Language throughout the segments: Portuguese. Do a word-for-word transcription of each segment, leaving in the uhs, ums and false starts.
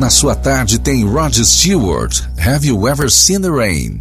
na sua tarde tem Rod Stewart, Have You Ever Seen the Rain?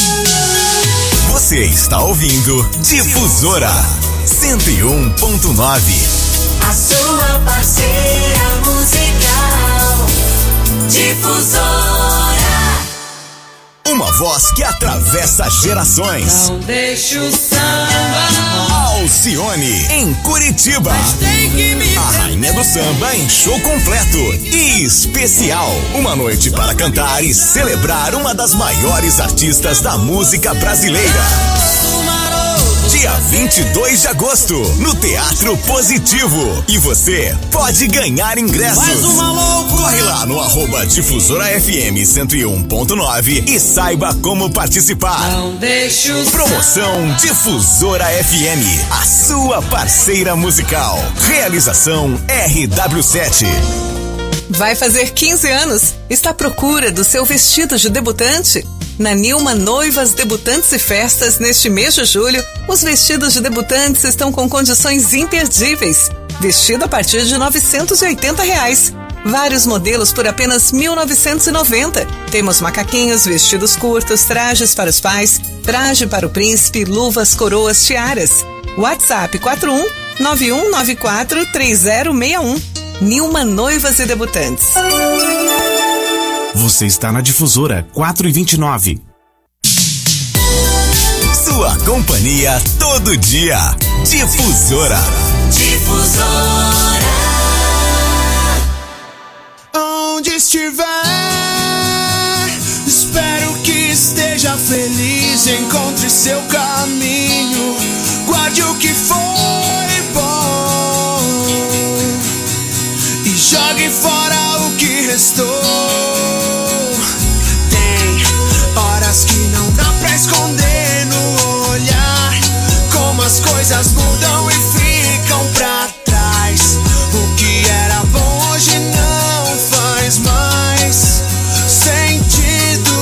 Você está ouvindo Difusora cento e um ponto nove. A sua parceira musical, Difusora. Uma voz que atravessa gerações. Não deixa o samba. Alcione, em Curitiba. Mas tem que me a rainha do samba em show completo e especial. Uma noite para cantar e celebrar uma das maiores artistas da música brasileira. Dia vinte e dois de agosto, no Teatro Positivo. E você pode ganhar ingressos. Mais uma loucura. Corre lá no arroba Difusora F M cento e um ponto nove e saiba como participar. Não deixa o Promoção Difusora F M, a sua parceira musical. Realização R W sete. Vai fazer quinze anos? Está à procura do seu vestido de debutante? Na Nilma Noivas, Debutantes e Festas, neste mês de julho, os vestidos de debutantes estão com condições imperdíveis. Vestido a partir de novecentos e oitenta reais. Vários modelos por apenas mil novecentos e noventa. Temos macaquinhos, vestidos curtos, trajes para os pais, traje para o príncipe, luvas, coroas, tiaras. WhatsApp quatro um nove um nove quatro três zero seis um. Nilma Noivas e Debutantes. Você está na Difusora quatro e vinte e nove. Sua companhia todo dia. Difusora. Difusora. Onde estiver, espero que esteja feliz. Encontre seu caminho. Guarde o que foi bom e jogue fora o que restou. Que não dá pra esconder no olhar, como as coisas mudam e ficam pra trás. O que era bom hoje não faz mais sentido.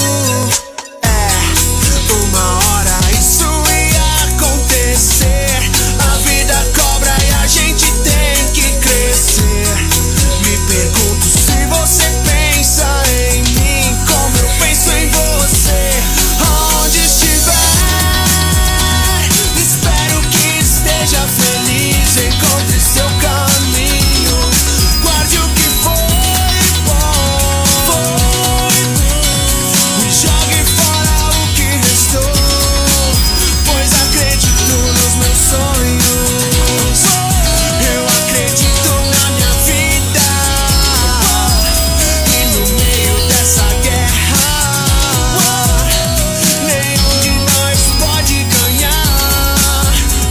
É, uma hora isso ia acontecer. A vida cobra e a gente tem que crescer. Me pergunto se você pensa em mim como eu penso em você. Onde estiver, espero que esteja feliz. Encontre seu caminho. Guarde o que foi bom e jogue fora o que restou, pois acredito nos meus sonhos. Eu acredito na minha vida. E no meio dessa guerra, nenhum de nós pode ganhar.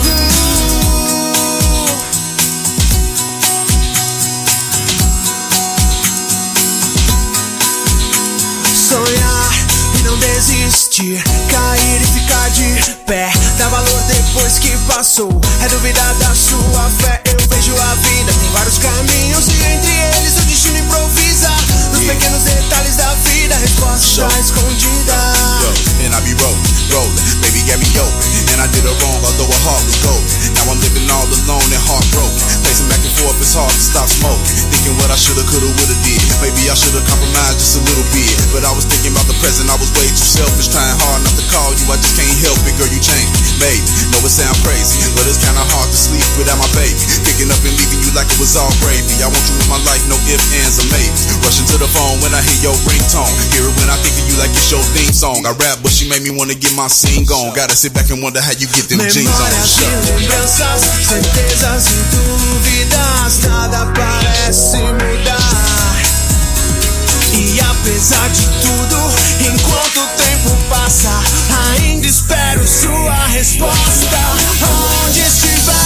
Sonhar e não desistir, cair e ficar de pé, dá valor depois que passou. É duvidar da sua fé. Eu vejo a vida, tem vários caminhos e entre eles o destino improvisa. Nos pequenos detalhes da vida, a resposta está escondida. And I be rolling, rolling, baby got me open. And I did it wrong, although her heart was golden. Now I'm living all alone and heartbroken. Pacing back and forth, it's hard to stop smoking. Thinking what I shoulda, coulda, woulda did. Maybe I shoulda compromised just a little bit. But I was thinking about the present, I was way too selfish. Trying hard not to call you, I just can't help it. Girl, you changed me, baby. Know it sound crazy, but it's kinda hard to sleep without my baby. Picking up and leaving you like it was all gravy. I want you in my life, no ifs, ands, or maybes. Rushing to the phone when I hear your ringtone. Hear it when I think of you like it's your theme song. I rap, but she made me wanna get my scene gone. Gotta sit back and wonder how you get them jeans on. Memórias e lembranças, certezas e dúvidas, nada parece mudar. E apesar de tudo, enquanto o tempo passa, ainda espero sua resposta. Onde estiver,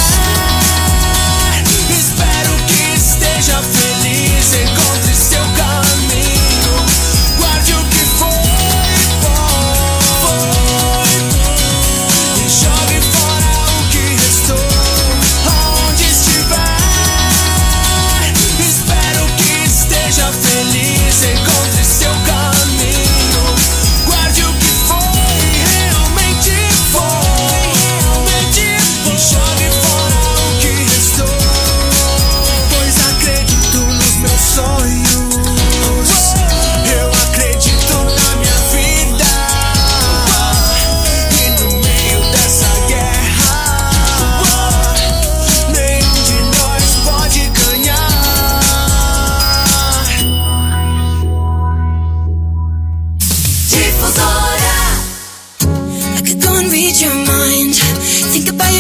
espero que esteja feliz. Encontre seu caminho. Guarde o que foi bom e jogue fora o que restou. Onde estiver, espero que esteja feliz. Encontre seu caminho. Guarde o que foi, realmente foi.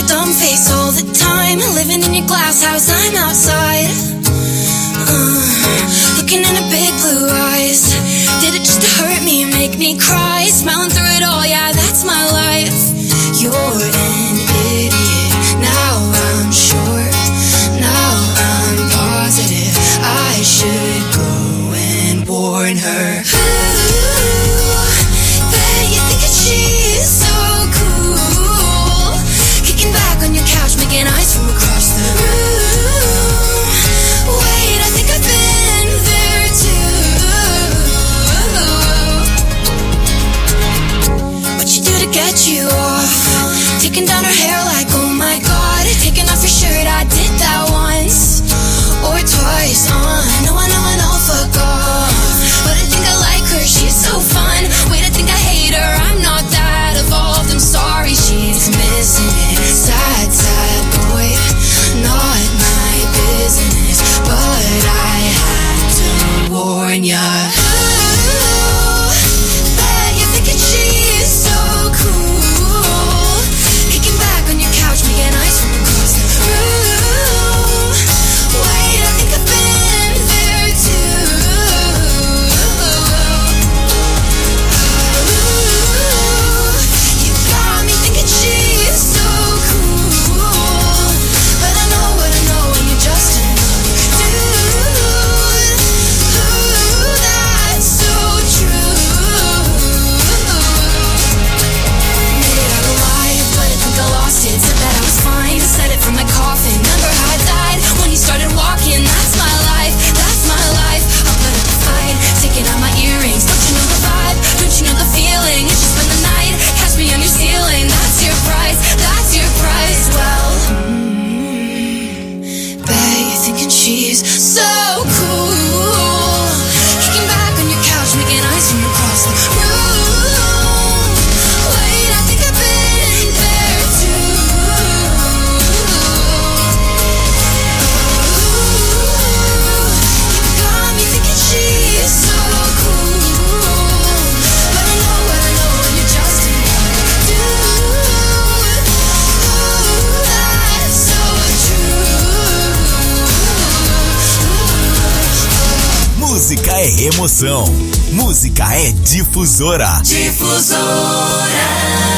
dumb face all the time. Living in your glass house, I'm outside. Uh, looking in her big blue eyes. Did it just to hurt me and make me cry? Smiling through it all, yeah, that's my life. You're an idiot. Now I'm sure. Now I'm positive. I should go and warn her. Ooh, bet you think that she's so cool. Kicking back on your couch, making eyes from across the room. Wait, I think I've been there too. What you do to get you off? Taking down her hair like, oh my god. Taking off your shirt, I did that once or twice. Uh, no, I know, I know, fuck off. But I think I like her, she's so fun. Wait, I think I hate her, I'm not that evolved. I'm sorry, she's missing it. Sad, sad boy, not my business. But I had to warn ya. Ooh, bet you're thinking she's so cool. Kicking back on your couch, making eyes from across the room. Wait, I think I've been there too. Ooh, you got me thinking she's so cool. But I know what I know, and you're just another dude. Ooh, that's so true. Maybe I'm alive, but I think I lost it. Said that I was fine, said it from my coffin. Remember how I died when you started walking. That's my life, that's my life. I'll put up a fight, taking out my earrings. Don't you know the vibe? Don't you know the feeling? If you spend the night, catch me on your ceiling. That's your price, that's your price. Well, mm, bet you're thinking she's so cool. Kicking back on your couch, making eyes from across the room. Wait, I think I've been there too. You got me thinking she's so cool. But I know what I know, and you're just another dude. Ooh, that's so true. Música é emoção. Música é difusora. Difusora.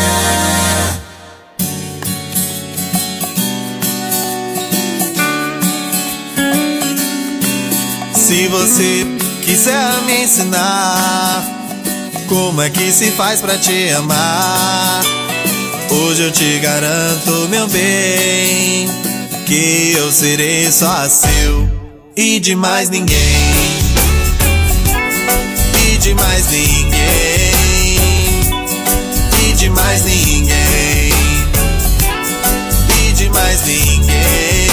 Se você quiser me ensinar como é que se faz pra te amar, hoje eu te garanto, meu bem, que eu serei só seu e de mais ninguém. E de mais ninguém. E de mais ninguém. E de mais ninguém.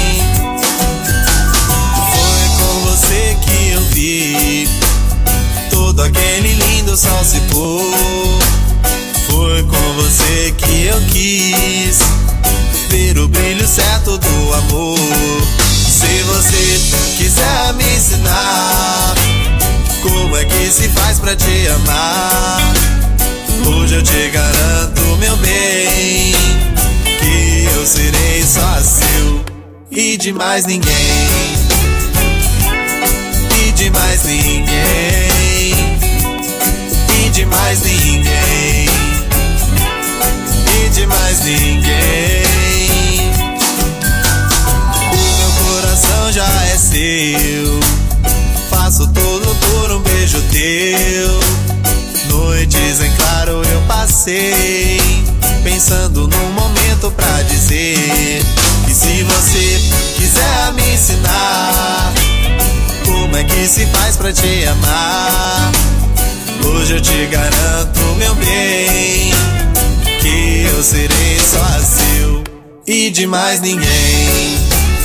Você que eu vi todo aquele lindo sol se pôr. Foi com você que eu quis ver o brilho certo do amor. Se você quiser me ensinar como é que se faz pra te amar, hoje eu te garanto, meu bem, que eu serei só seu e de mais ninguém. E de mais ninguém. E de mais ninguém. E de mais ninguém. O meu coração já é seu. Faço tudo por um beijo teu. Noites em claro eu passei, pensando num momento pra dizer que se você quiser me ensinar como é que se faz pra te amar, hoje eu te garanto, meu bem, que eu serei só seu e de mais ninguém.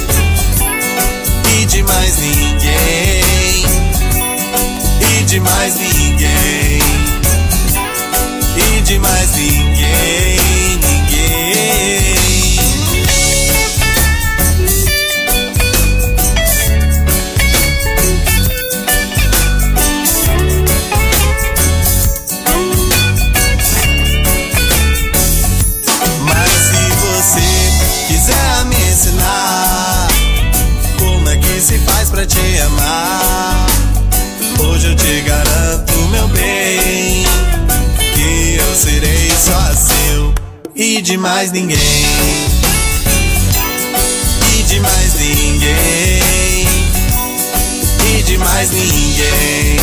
E de mais ninguém. E de mais ninguém. E de mais ninguém. Ninguém. Mas se você e de mais ninguém. E de mais ninguém. E de mais ninguém.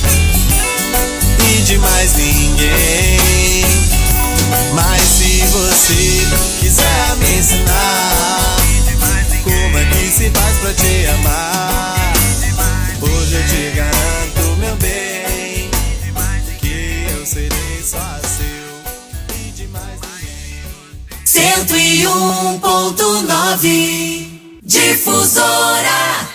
E de mais ninguém. Mas se você quiser me ensinar como é que se faz pra te amar, hoje eu te garanto, meu bem, que eu serei só seu e de mais ninguém. Cento e um ponto nove Difusora.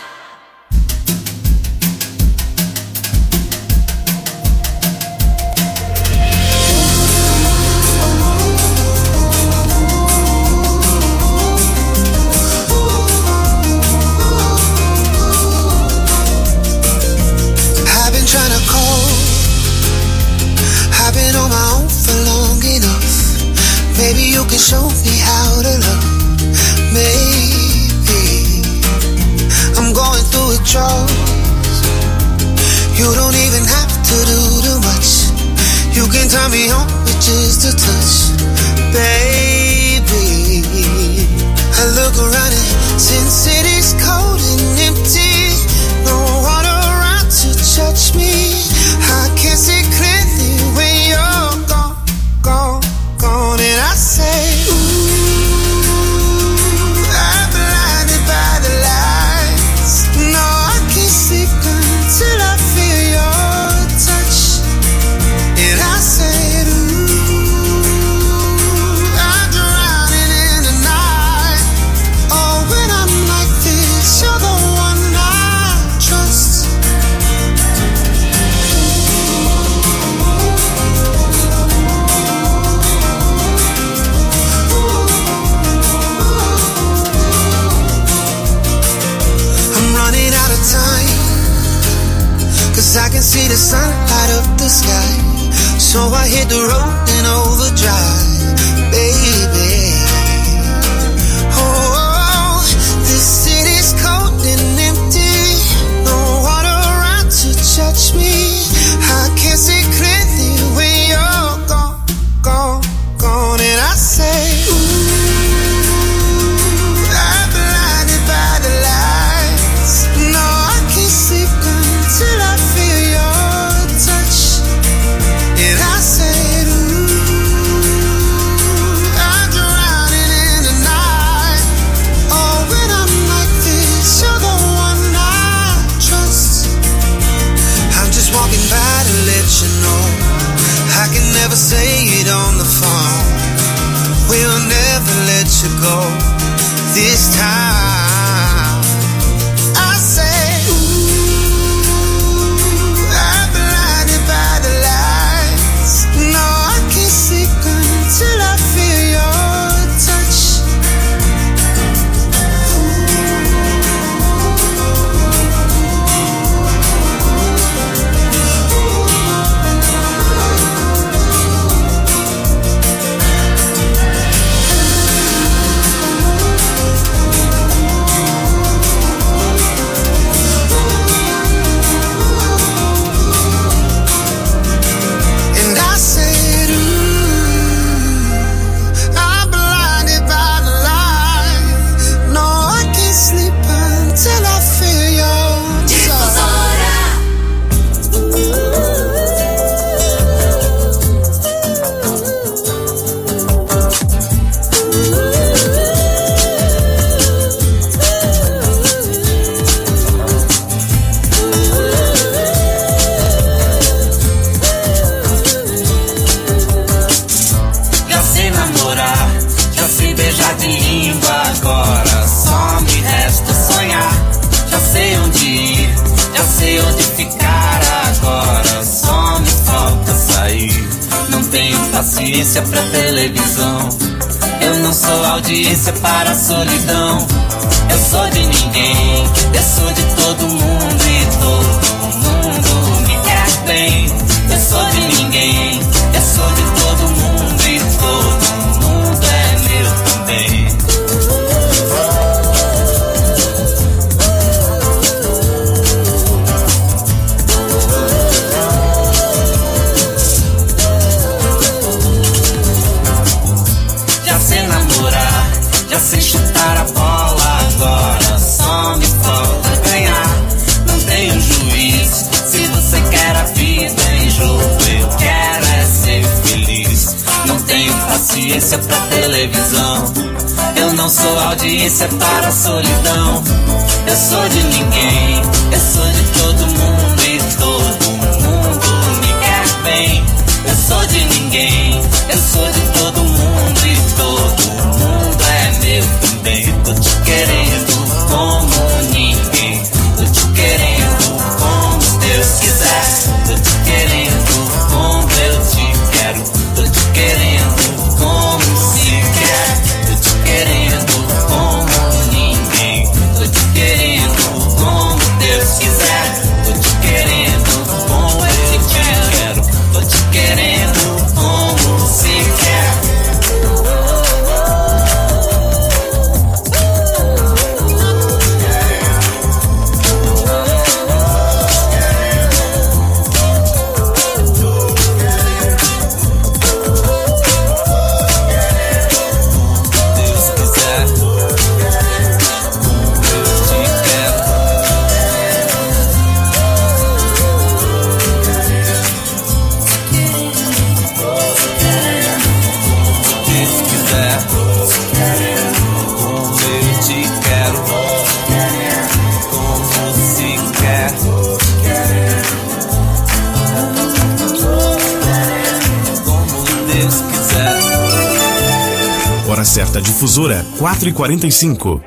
I've been on my own for long enough. Maybe you can show me how to love. Maybe I'm going through withdrawals. You don't even have to do too much. You can turn me on with just a touch, baby. I look around and since city's cold and empty, no one around to touch me. I can't see clearly when you're gone, gone, gone. And I say, ooh, I'm blinded by the lights. No, I can't sleep until I feel your touch. And I said, ooh, I'm drowning in the night. Oh, when I'm like this, you're the one I trust. Cause I can see the sun light up the sky. So I hit the road in overdrive, baby. Oh, this city's cold and empty. No one around to touch me. I can't see clearly when you're gone, gone, gone. And I say, ooh, I'm blinded by the lights. No, I can't sleep until I feel your touch. And I said, ooh, I'm drowning in the night. Oh, when I'm like this, you're the one I trust. I'm just walking by to let you know I can never say it on the phone. We'll never let you go this time. I say, ooh, I'm blinded by the lights. No, I can't sleep until I feel your touch. And I said, ooh, I'm blinded by the light. No, I can't sleep until I feel your touch. Já sei namorar, já sei beijar de língua. Agora só me resta sonhar. Já sei onde ir, já sei onde ficar. Agora só me falta sair. Não tenho paciência pra televisão. Eu não sou audiência para a solidão. Eu sou de ninguém, eu sou de todo mundo e todo mundo me quer bem. Eu sou de ninguém, eu sou de todo mundo e todo mundo é meu também. sei namorar, já sei chutar a bola. Agora só me falta ganhar. Não tenho juízo, se você quer a vida em jogo, eu quero é ser feliz. Não tenho paciência pra televisão, eu não sou audiência para a solidão. Eu sou de ninguém, eu sou de todo mundo e todo mundo me quer bem. Eu sou de ninguém, eu sou de todo mundo e todo mundo é meu também. Tô te querendo como ninguém, tô te querendo como Deus quiser. Tô te querendo como eu te quero, tô te querendo como se quer. Tô te querendo como ninguém, tô te querendo como Deus quiser. Tô te querendo como eu te quero, tô te querendo como se quer. Hora certa difusora, quatro e quarenta e cinco.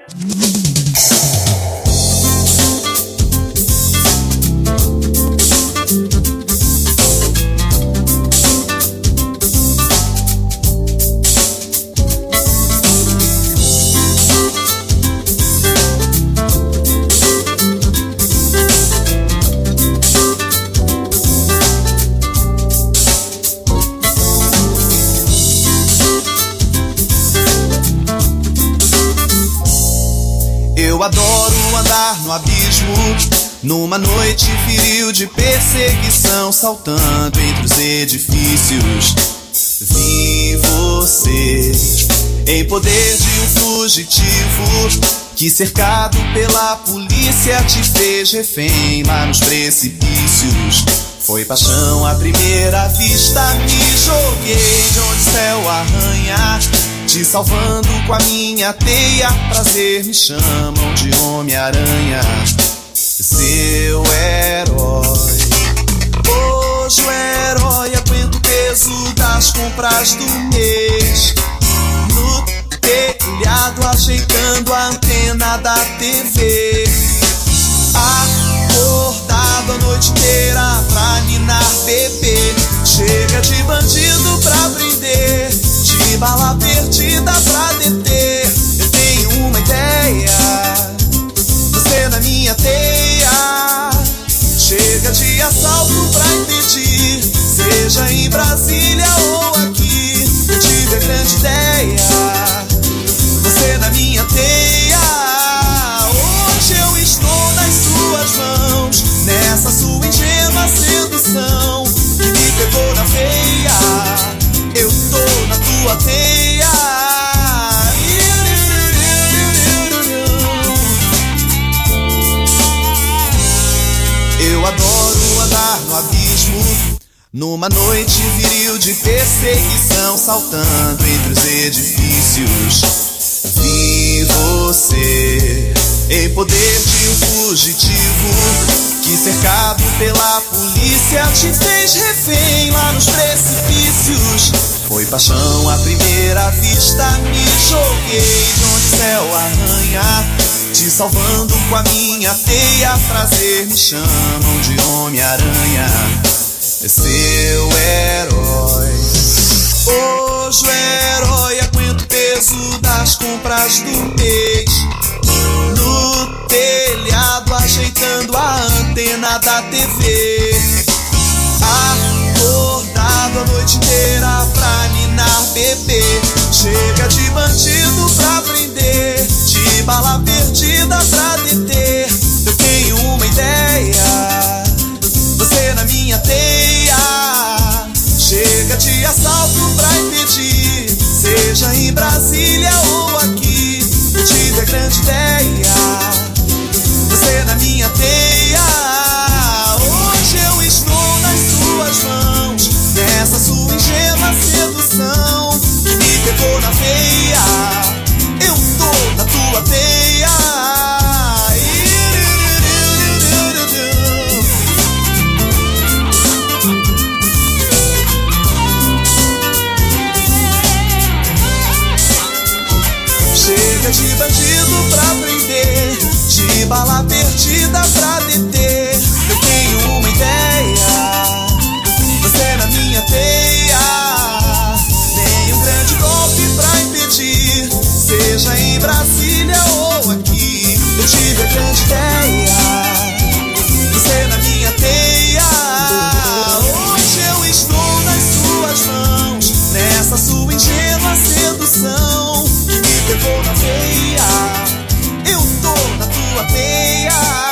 Eu adoro andar no abismo, numa noite viril de perseguição, saltando entre os edifícios. Vi você em poder de um fugitivo que, cercado pela polícia, te fez refém lá nos precipícios. Foi paixão à primeira vista, me joguei de onde o céu arranha, te salvando com a minha teia. Prazer me chamam de Homem-Aranha, seu herói. Hoje o herói aguenta o peso das compras do mês, no telhado ajeitando a antena da T V, acordado a noite inteira pra ninar bebê. Chega de bandido pra prender, de bala perdida pra deter. Eu tenho uma ideia, você na minha teia. Chega de assalto pra impedir, seja em Brasília ou aqui. Eu tive a grande ideia, você na minha teia. Hoje eu estou nas suas mãos, nessa sua ingênua sedução que me pegou na veia. Eu tô na tua teia. Eu adoro andar no abismo, numa noite viril de perseguição, saltando entre os edifícios. Vi você em poder de um fugitivo que, cercado pela polícia, te fez refém lá nos precipícios. Foi paixão à primeira vista, me joguei de onde o céu arranha, te salvando com a minha teia. Prazer me chamam de Homem-Aranha, seu herói. Hoje o herói aguenta o peso das compras do mês, no telhado ajeitando a antena da T V, acordado a noite inteira pra ninar bebê. Chega de bandido pra prender, de bala perdida pra deter. Eu tenho uma ideia, você na minha teia. Chega de assalto pra impedir, seja em em Brasília ou aqui, eu tive a grande ideia, você na minha teia. Hoje eu estou nas suas mãos, nessa sua ingênua sedução que me pegou na veia. Eu tô na tua teia. Chega de bandido pra prender, de bala perdida pra deter. Eu tenho uma ideia, você na minha teia. Tem um grande golpe pra impedir, seja em Brasília ou aqui. Eu tive a grande ideia, você na minha teia. Hoje eu estou nas suas mãos, nessa sua ingênua sedução que me pegou na veia. Eu tô na tua teia.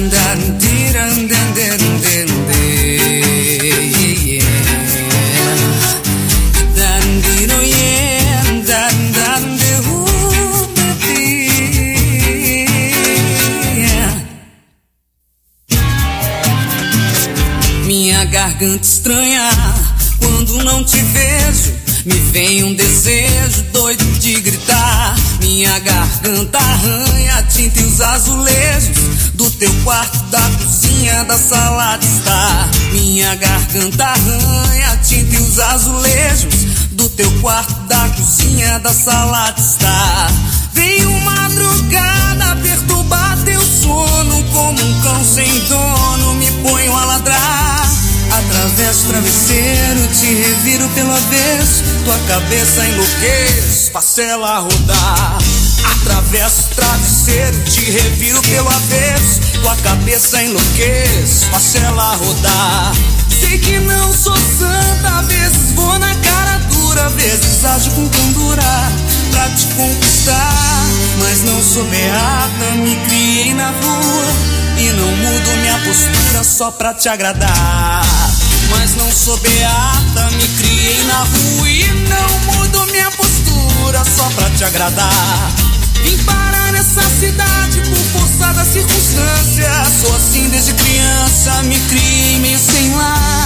Minha garganta estranha, quando não te vejo, me vem um desejo doido de gritar. Minha garganta arranha a tinta e os azulejos do teu quarto, da cozinha, da sala de estar. Minha garganta arranha a tinta e os azulejos do teu quarto, da cozinha, da sala de estar. Veio madrugada perturbar teu sono, como um cão sem dono me ponho a ladrar. Atravesso o travesseiro, te reviro pelo avesso, tua cabeça enlouqueço, faço ela rodar. Atravesso o travesseiro, te reviro pelo avesso, tua cabeça enlouqueço, faço ela rodar. Sei que não sou santa, às vezes vou na cara dura, às vezes ajo com candura pra te conquistar. Mas não sou beata, me criei na rua e não mudo minha postura só pra te agradar. Mas não sou beata, me criei na rua e não mudo minha postura só pra te agradar. Vim parar nessa cidade por força da circunstância. Sou assim desde criança, me criei meio sem lar.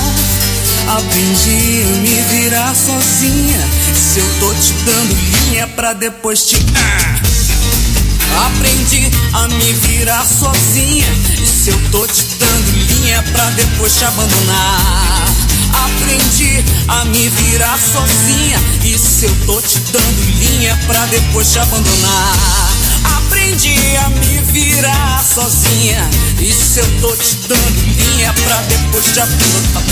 Aprendi a me virar sozinha, se eu tô te dando linha pra depois te... Ah! Aprendi a me virar sozinha, e se eu tô te dando linha pra depois te abandonar. Aprendi a me virar sozinha, e se eu tô te dando linha pra depois te abandonar. Aprendi a me virar sozinha, e se eu tô te dando linha pra depois te abandonar.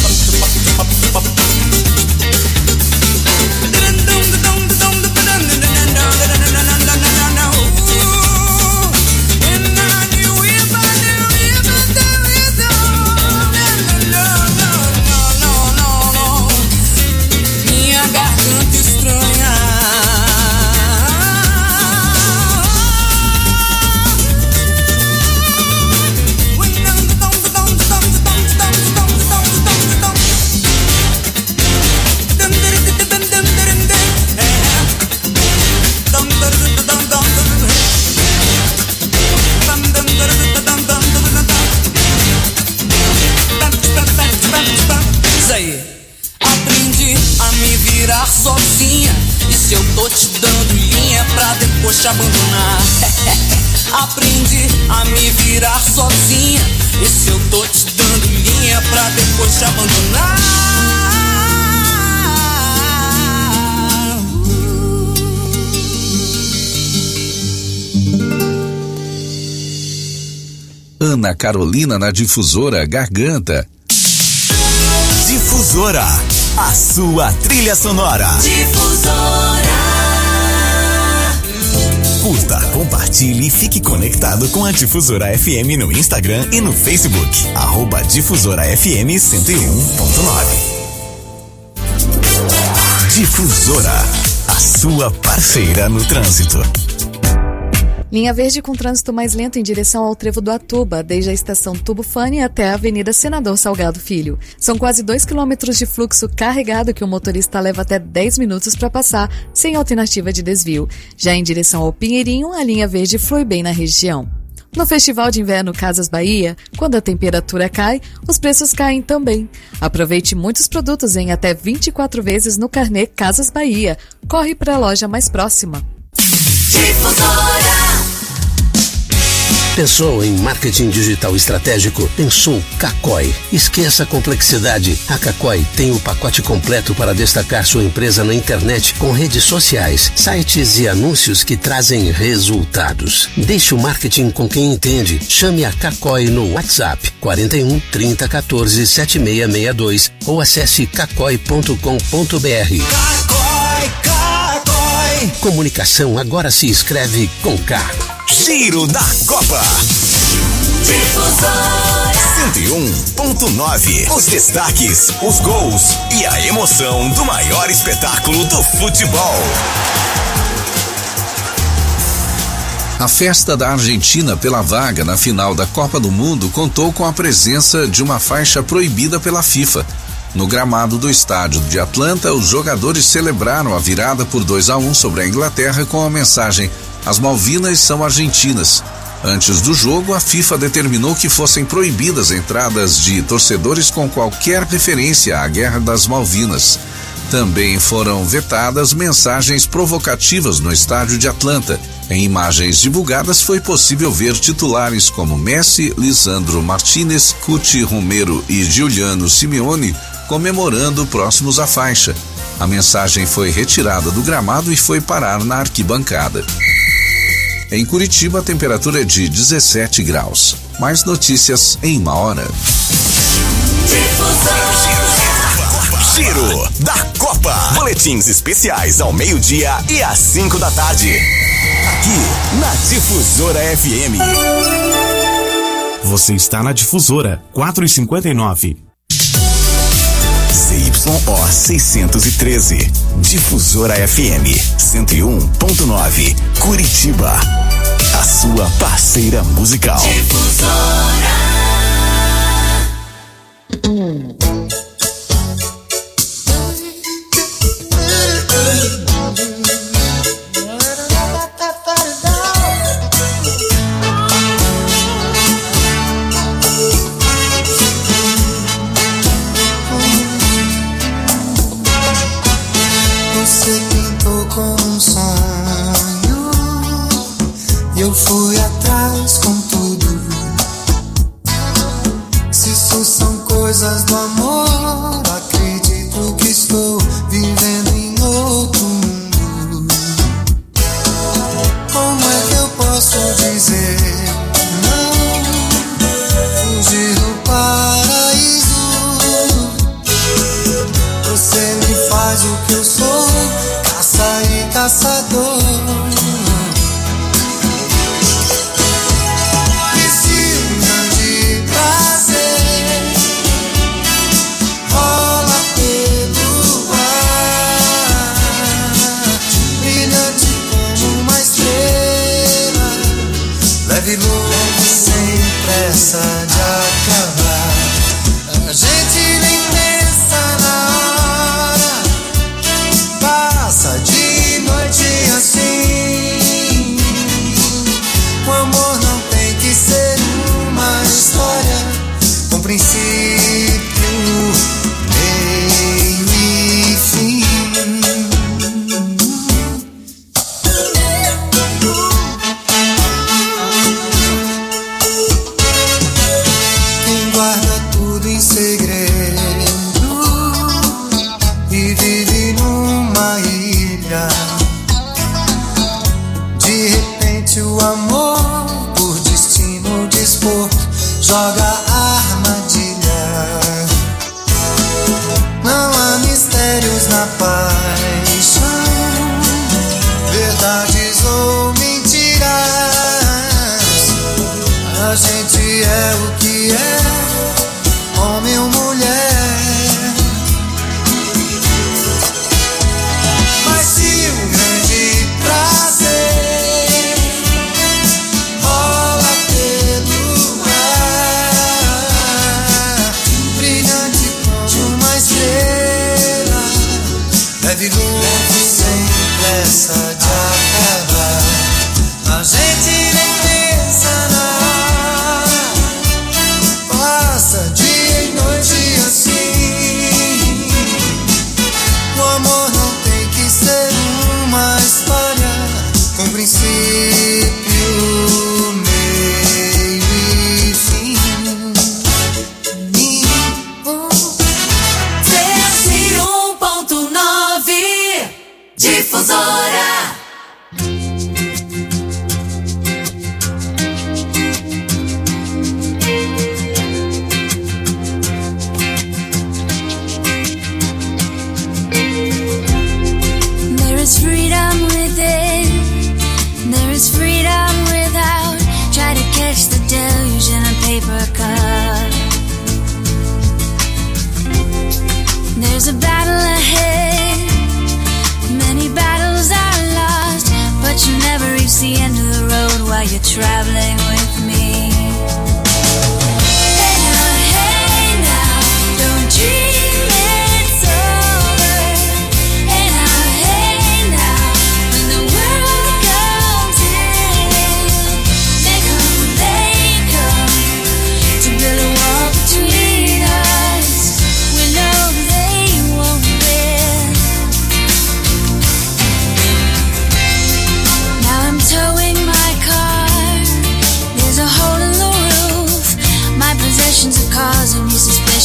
Sozinha, e se eu tô te dando linha pra depois te abandonar. Aprendi a me virar sozinha, e se eu tô te dando linha pra depois te abandonar. Ana Carolina na Difusora Garganta. Difusora, a sua trilha sonora. Difusora. Curta, compartilhe e fique conectado com a Difusora F M no Instagram e no Facebook. Arroba Difusora F M cento e um ponto nove. Difusora, a sua parceira no trânsito. Linha verde com trânsito mais lento em direção ao Trevo do Atuba, desde a estação Tubufane até a Avenida Senador Salgado Filho. São quase dois quilômetros de fluxo carregado que o motorista leva até dez minutos para passar, sem alternativa de desvio. Já em direção ao Pinheirinho, a linha verde flui bem na região. No Festival de Inverno Casas Bahia, quando a temperatura cai, os preços caem também. Aproveite muitos produtos em até vinte e quatro vezes no carnê Casas Bahia. Corre para a loja mais próxima. Difusora. Pensou em marketing digital estratégico? Pensou Cacói. Esqueça a complexidade. A Cacói tem o pacote completo para destacar sua empresa na internet com redes sociais, sites e anúncios que trazem resultados. Deixe o marketing com quem entende. Chame a Cacói no WhatsApp quarenta e um, trinta, quatorze, setenta e seis sessenta e dois ou acesse cacói ponto com ponto br. Cacói, Cacói. Comunicação agora se escreve com K. Giro da Copa. Difusora cento e um ponto nove. Os destaques, os gols e a emoção do maior espetáculo do futebol. A festa da Argentina pela vaga na final da Copa do Mundo contou com a presença de uma faixa proibida pela FIFA. No gramado do estádio de Atlanta, os jogadores celebraram a virada por dois a um sobre a Inglaterra com a mensagem: "As Malvinas são argentinas". Antes do jogo, a FIFA determinou que fossem proibidas entradas de torcedores com qualquer referência à Guerra das Malvinas. Também foram vetadas mensagens provocativas no estádio de Atlanta. Em imagens divulgadas foi possível ver titulares como Messi, Lisandro Martínez, Cuti Romero e Giuliano Simeone comemorando próximos à faixa. A mensagem foi retirada do gramado e foi parar na arquibancada. Em Curitiba, a temperatura é de dezessete graus. Mais notícias em uma hora. Giro da Copa. Boletins especiais ao meio-dia e às cinco da tarde. Aqui na Difusora F M. Você está na Difusora quatrocentos e cinquenta e nove. C Y O seiscentos e treze. Difusora F M cento e um ponto nove. Curitiba. A sua parceira musical. Difusora. Você pintou com um sonho e eu fui atrás com tudo. Se isso são coisas do amor, acredito que estou vivendo em outro mundo. Como é que eu posso dizer não? Fugir do paraíso. Você me faz o que eu sou, caça e caçador. Piscina de prazer, rola pelo ar, brilhante como uma estrela, leve leve sem pressa de acabar. A gente nem pensa na hora, passa de noite assim. O amor não tem que ser uma história com princípio, meio e fim. Quem guarda tudo em segredo e vive numa ilha, de repente o amor por destino dispor joga a armadilha. Não há mistérios na paixão, verdades ou mentiras. A gente é o que é, homem ou mulher. Mas se um grande prazer rola pelo ar, brilhante como uma estrela, leve leve sem pressa de acabar. A gente nem pensa na hora,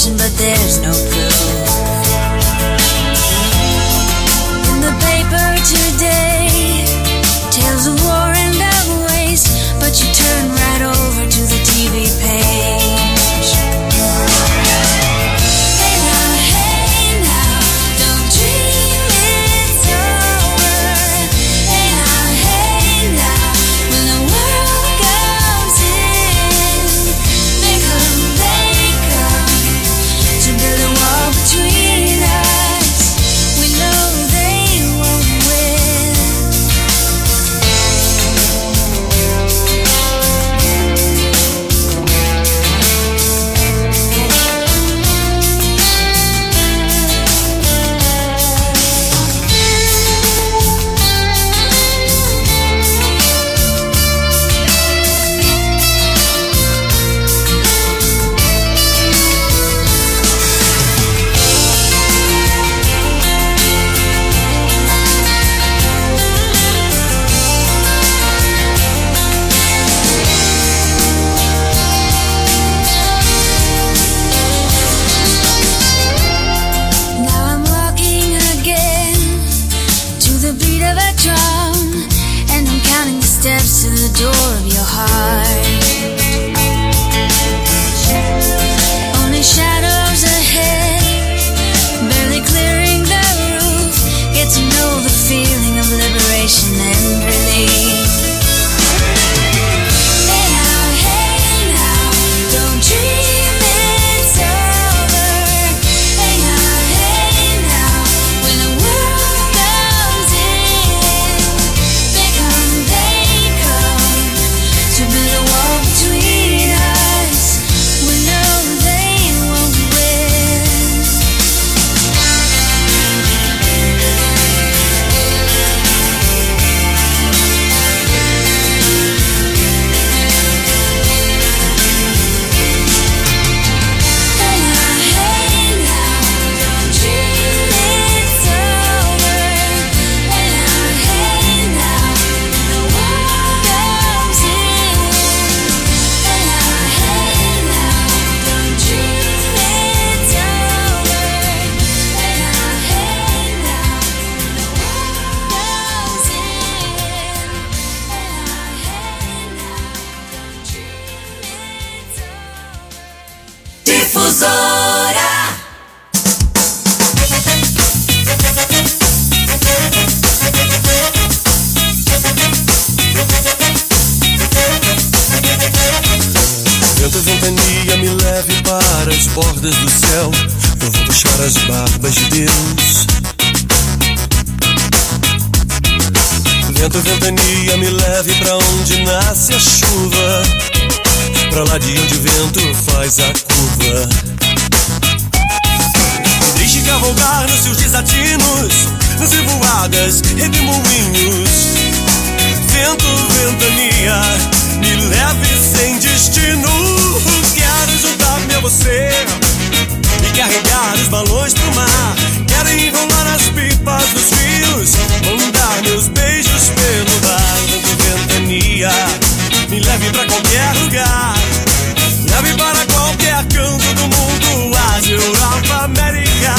information, but there's no proof. In the paper today, tales of war and of waste, but you turn right over to the T V page. Hey now, hey now, don't dream it's over. Hey now, hey now, when the world comes in, they come, they come to build a wall between us. We know they won't win. Now I'm walking again to the beat of a drum, and I'm counting the steps to the door of your heart. Only shadows ahead, barely clearing the roof. Get to know the feeling of liberation and relief. Hey now, hey now, don't dream it's over. Hey now, hey now, when the world comes in, they come, they come to build a wall between us. We know they won't win. Hey now, hey now, don't dream it's over. Hey now, hey now, when the world comes in. Hey now, hey now, don't dream it's over. Hey now, hey now, when the world comes in. Hey now, hey now, don't dream it's over. Difusora. Vento, ventania, me leve para as bordas do céu. Eu vou puxar as barbas de Deus. Vento, ventania, me leve pra onde nasce a chuva, pra lá de onde o vento faz a curva. Me deixe cavalgar nos seus desatinos, nas revoadas, redemoinhos. Vento, ventania, me leve sem destino. Quero juntar-me a você e carregar os balões pro mar. Quero enrolar as pipas dos rios, mandar meus beijos pelo ar. Vento, ventania, me leve pra qualquer lugar. Leve para qualquer canto do mundo, Ásia, Europa, América.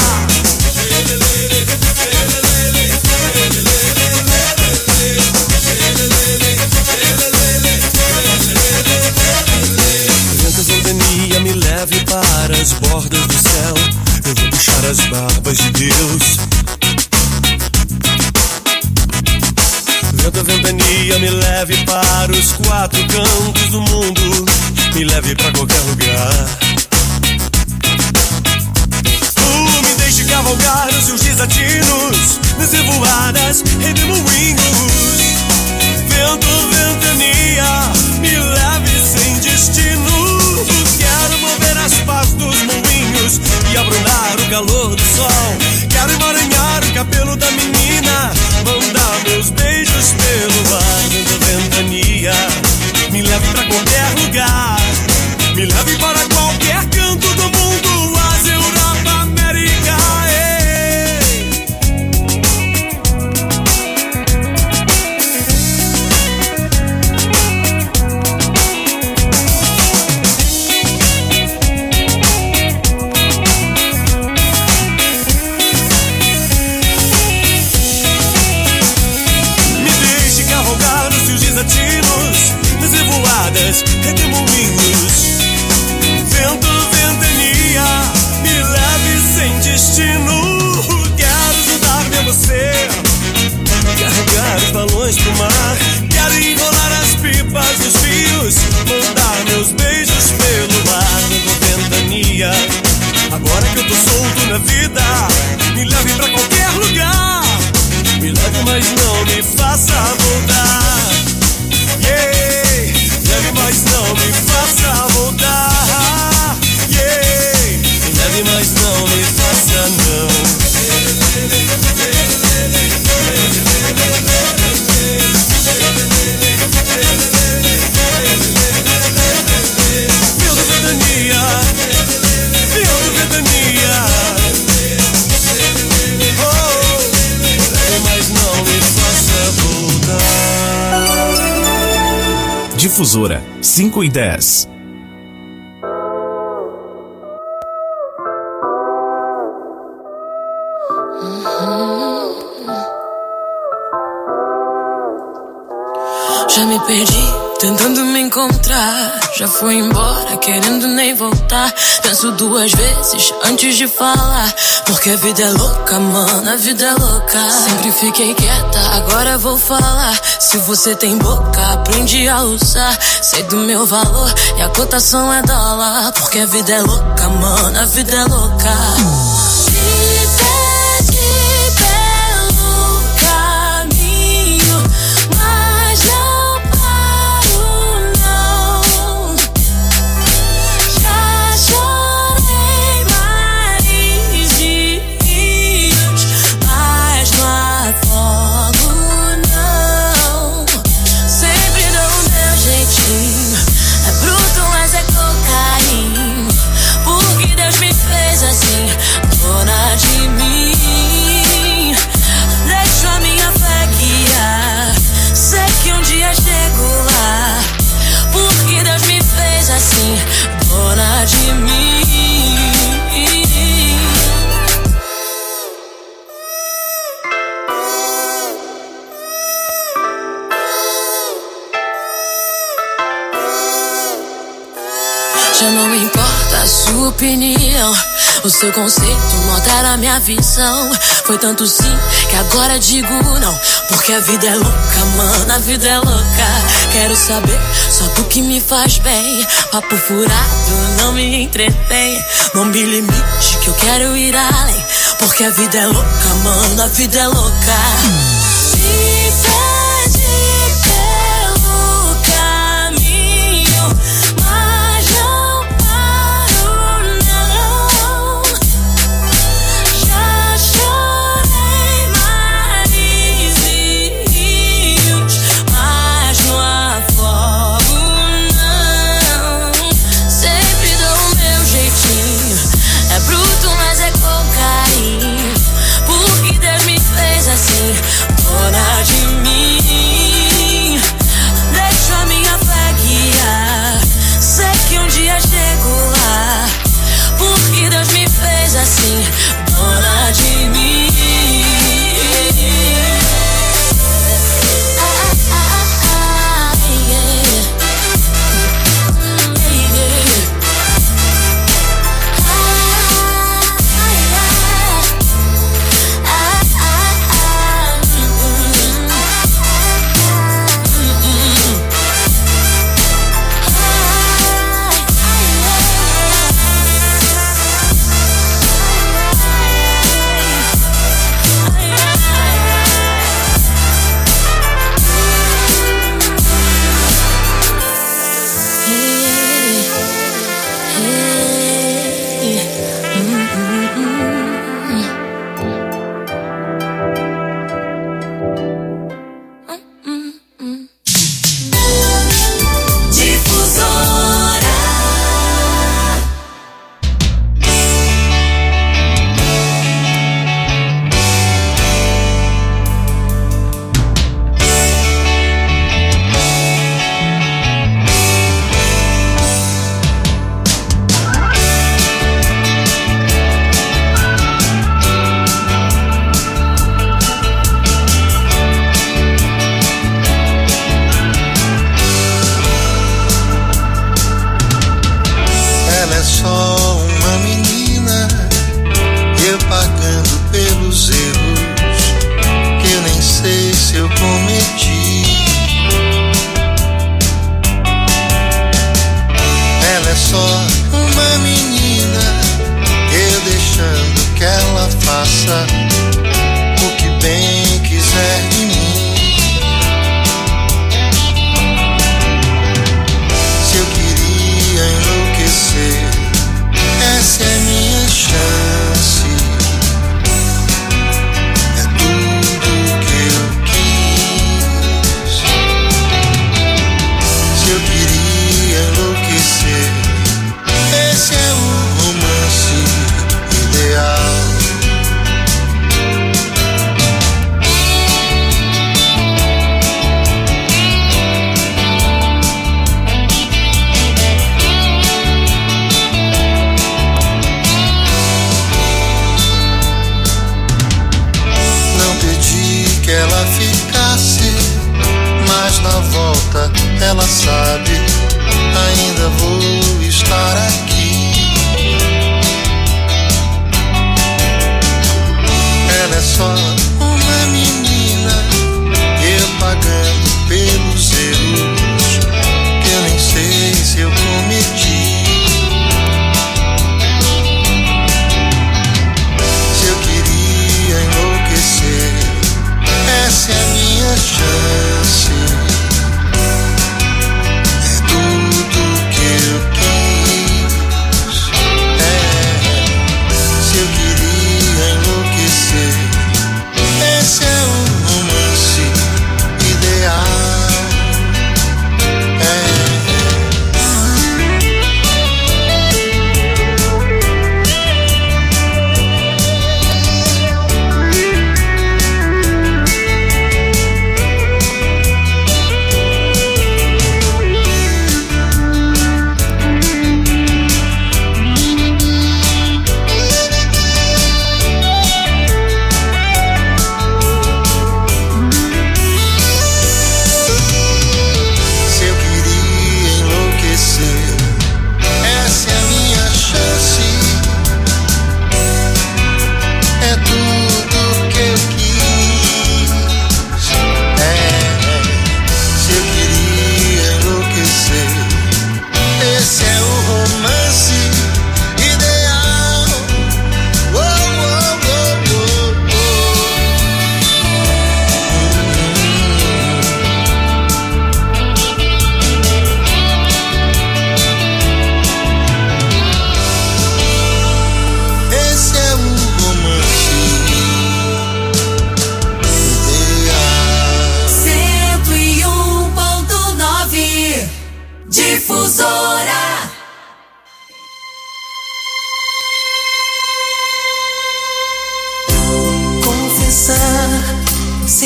Vento, ventania, me leve para as bordas do céu. Eu vou puxar as barbas de Deus. Vento, ventania, me leve para os quatro cantos do mundo. Me leve pra qualquer lugar. Tu me deixe cavalgar nos seus desatinos, nas revoadas, redemoinhos. Vento, ventania, me leve sem destino. Quero mover as pás dos moinhos e abrunar o calor do sol. Quero emaranhar o cabelo da menina, mandar meus beijos pelo ar. Vento, ventania, me leve pra qualquer lugar. Me leve para qualquer canto do mundo, Ásia, Europa, América. Ei. Difusora, cinco e dez. Já me perdi, tentando me encontrar. Já fui embora, querendo nem voltar. Penso duas vezes antes de falar, porque a vida é louca, mano, a vida é louca. Sempre fiquei quieta, agora vou falar. Se você tem boca, aprende a usar. Sei do meu valor e a cotação é dólar, porque a vida é louca, mano, a vida é louca. Dona de mim. Já não importa a sua opinião, o seu conceito não altera a minha visão. Foi tanto sim que agora digo não, porque a vida é louca, mano, a vida é louca. Quero saber só do que me faz bem. Papo furado não me entretém. Não me limite que eu quero ir além, porque a vida é louca, mano, a vida é louca. Me pede pelo caminho, mas não paro não. Já chorei mares e rios, mas não afogo não. Sempre dou o meu jeitinho, é bruto mas é cocaína, porque Deus me fez assim, dona de mim. Deixo a minha fé guiar, sei que um dia chego lá, porque Deus me fez assim, dona de mim. Ah, ah, ah, ah, yeah. Yeah, yeah. Ah, yeah. Ah, ah, ah, mm, mm, mm. Ela é só uma menina, eu pagando pelos erros que eu nem sei se eu cometi. Ela é só uma menina, eu deixando que ela faça o que bem quiser de mim. Se eu queria enlouquecer, essa é minha chance. É tudo que eu quis. Se eu queria enlouquecer, esse é o romance ideal.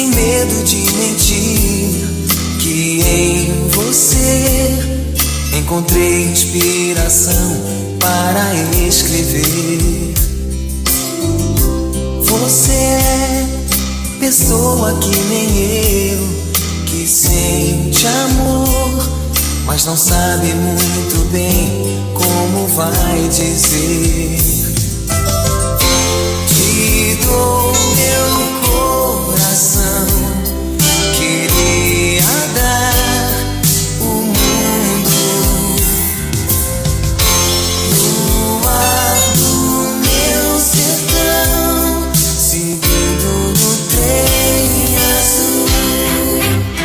sem medo de mentir, que em você encontrei inspiração para escrever. Você é pessoa que nem eu, que sente amor, mas não sabe muito bem como vai dizer. Te dou meu coração, queria dar o mundo no ar do meu sertão, seguindo no trem azul.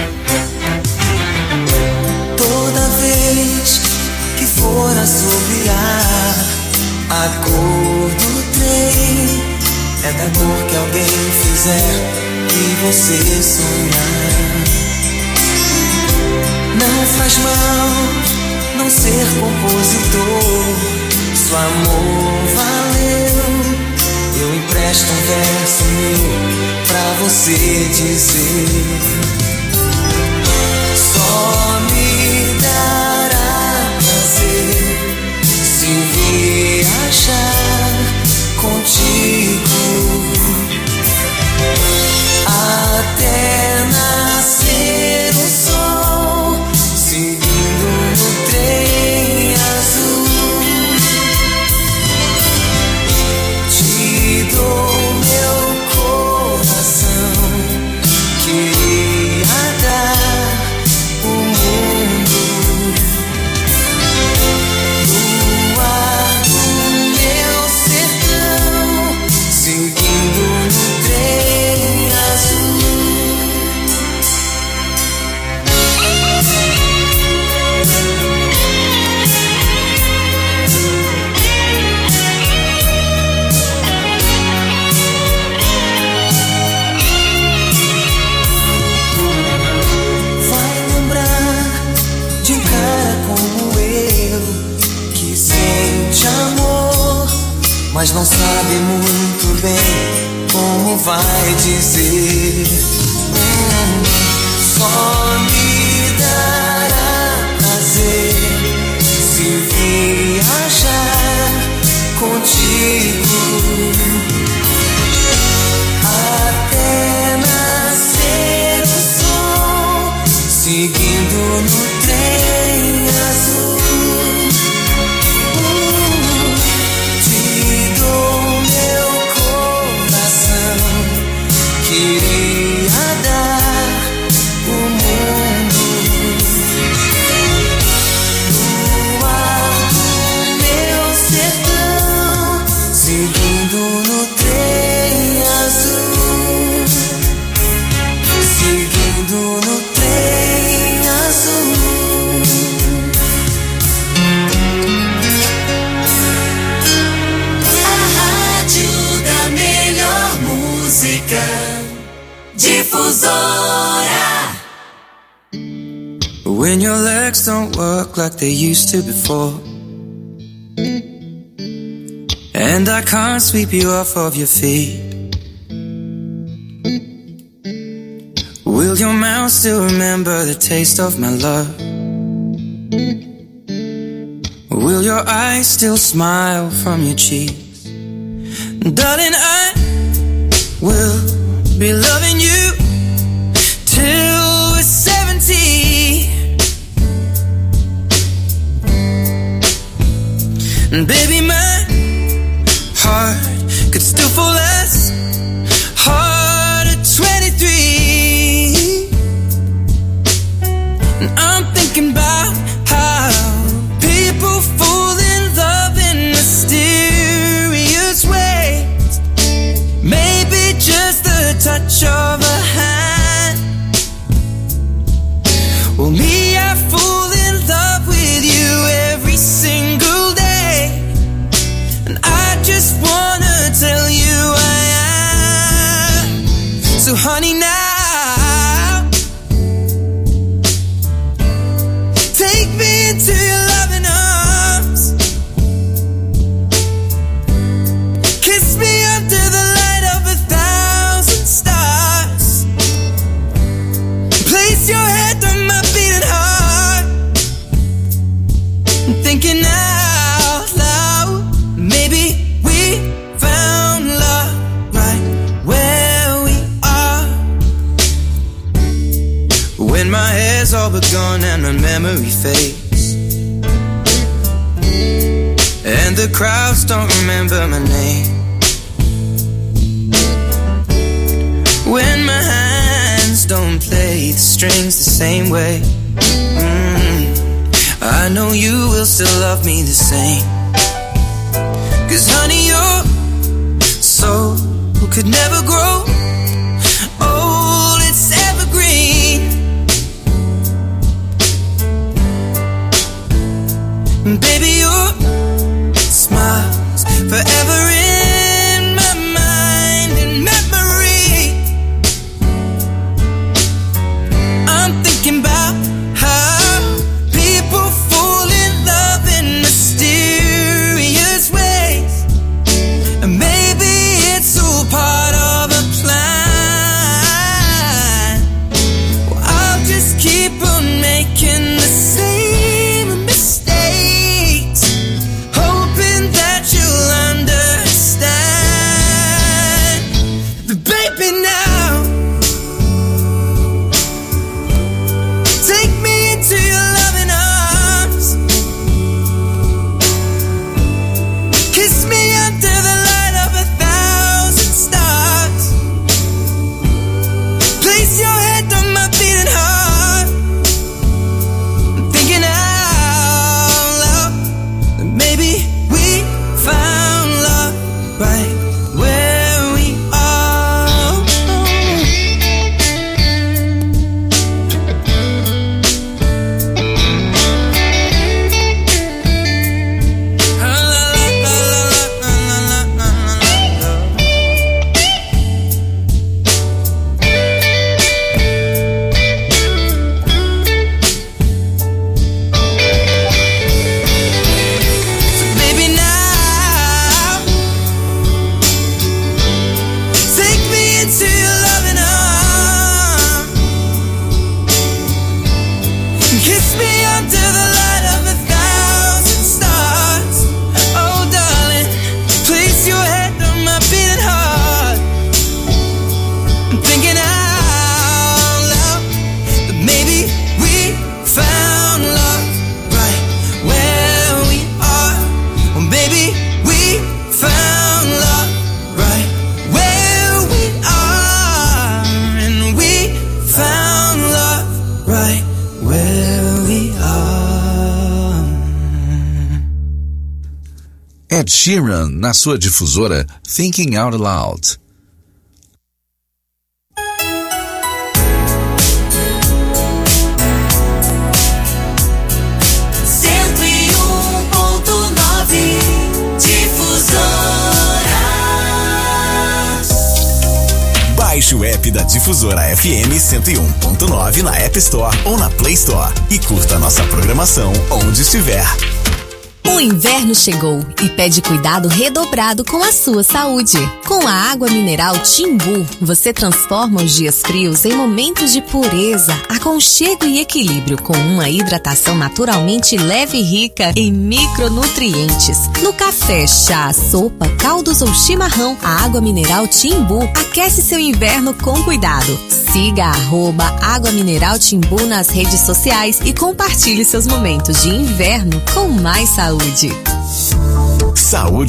Toda vez que for assobiar, a cor do trem é da cor que alguém fizer e você sonhar. Não faz mal não ser compositor, se o amor valeu, eu empresto um verso meu pra você dizer. Só me dará prazer se viajar contigo até nascer o sol, seguindo no trem azul. Te dou meu coração, queria dar o mundo no ar do meu sertão, seguindo no trem azul. Vai lembrar de um cara como eu, que sente amor, mas não sabe muito bem como vai dizer. Hum, só me dará prazer se viajar contigo até nascer o sol, seguindo no trem azul. Hum, te dou meu coração, queria dar o mundo no ar do meu sertão, seguindo no trem azul, seguindo no trem azul. A rádio da melhor música, Difusora. When your legs don't work like they used to before, and I can't sweep you off of your feet, will your mouth still remember the taste of my love? Will your eyes still smile from your cheeks? Darling, I will be loving you till we're seventy. And baby, my heart could still fall as hard at twenty-three. And I'm thinking about how people fall in love in mysterious ways. Maybe just the touch of a hand. Well, me, I fall in love with you every single day, and I just wanna tell you I am and my memory fades, and the crowds don't remember my name. When my hands don't play the strings the same way, mm, I know you will still love me the same. Cause honey, your soul could never grow old, it's evergreen. Baby, your smile's forever in my mind and memory. I'm thinking about how people fall in love in mysterious ways, and maybe it's all part of a plan. Well, I'll just keep on making the same mistakes, hoping that you'll understand. But baby, now take me into your loving arms, kiss me under the light of a thousand stars, place your head on my beating heart. I'm thinking out loud that maybe we found love right where we are. So baby, now take me into your loving arms, kiss me under the light of a thousand stars. Oh darling, place your head on my beating heart. I'm thinking out loud that maybe we found love right where we are. Well, maybe we found love right where we are, and we found love right where we are. Ed Sheeran na sua difusora Thinking Out Loud. cento e um ponto nove Difusora. Baixe o app da Difusora F M cento e um ponto nove na App Store ou na Play Store e curta nossa programação onde estiver. O inverno chegou e pede cuidado redobrado com a sua saúde. Com a água mineral Timbu, você transforma os dias frios em momentos de pureza, aconchego e equilíbrio, com uma hidratação naturalmente leve e rica em micronutrientes. No café, chá, sopa, caldos ou chimarrão, a água mineral Timbu aquece seu inverno com cuidado. Siga arroba Água Mineral Timbu nas redes sociais e compartilhe seus momentos de inverno com mais saúde. Saúde